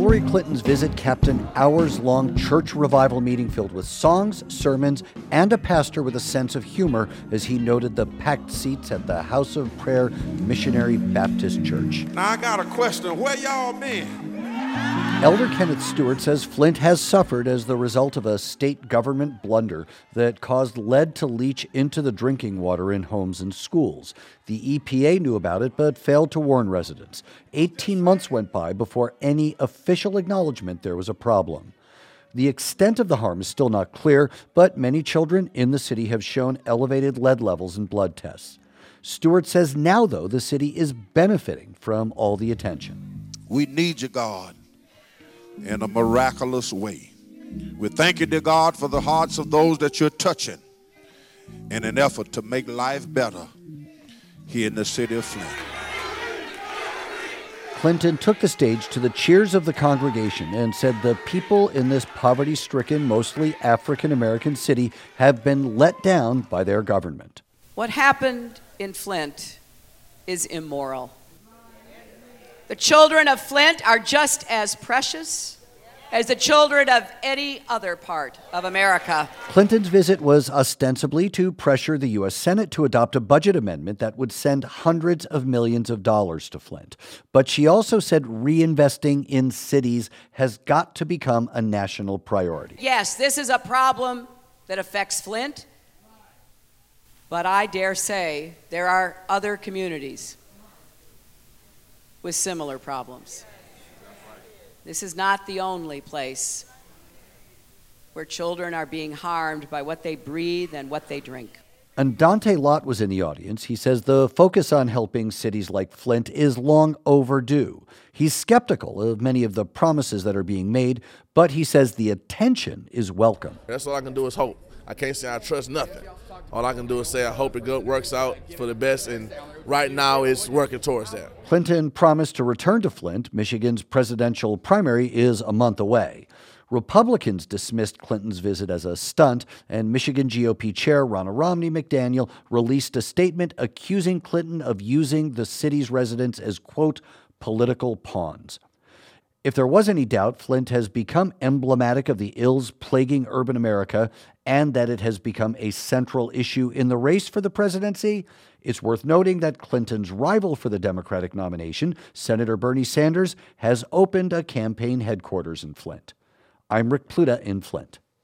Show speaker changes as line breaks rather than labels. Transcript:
Hillary Clinton's visit capped an hours-long church revival meeting filled with songs, sermons, and a pastor with a sense of humor as he noted the packed seats at the House of Prayer Missionary Baptist Church.
Now I got a question. Where y'all been?
Elder Kenneth Stewart says Flint has suffered as the result of a state government blunder that caused lead to leach into the drinking water in homes and schools. The EPA knew about it but failed to warn residents. 18 months went by before any official acknowledgement there was a problem. The extent of the harm is still not clear, but many children in the city have shown elevated lead levels in blood tests. Stewart says now, though, the city is benefiting from all the attention.
We need you, God, in a miraculous way. We thank you, dear God, for the hearts of those that you're touching in an effort to make life better here in the city of Flint.
Clinton took the stage to the cheers of the congregation and said the people in this poverty-stricken, mostly African-American city have been let down by their government.
What happened in Flint is immoral. The children of Flint are just as precious as the children of any other part of America.
Clinton's visit was ostensibly to pressure the U.S. Senate to adopt a budget amendment that would send hundreds of millions of dollars to Flint. But she also said reinvesting in cities has got to become a national priority.
Yes, this is a problem that affects Flint, but I dare say there are other communities with similar problems. This is not the only place where children are being harmed by what they breathe and what they drink.
And Dante Lott was in the audience. He says the focus on helping cities like Flint is long overdue. He's skeptical of many of the promises that are being made, but he says the attention is welcome.
That's all I can do is hope. I can't say I trust nothing. All I can do is say I hope it works out for the best, and right now it's working towards that.
Clinton promised to return to Flint. Michigan's presidential primary is a month away. Republicans dismissed Clinton's visit as a stunt, and Michigan GOP Chair Ronna Romney McDaniel released a statement accusing Clinton of using the city's residents as, quote, political pawns. If there was any doubt, Flint has become emblematic of the ills plaguing urban America and that it has become a central issue in the race for the presidency. It's worth noting that Clinton's rival for the Democratic nomination, Senator Bernie Sanders, has opened a campaign headquarters in Flint. I'm Rick Pluta in Flint.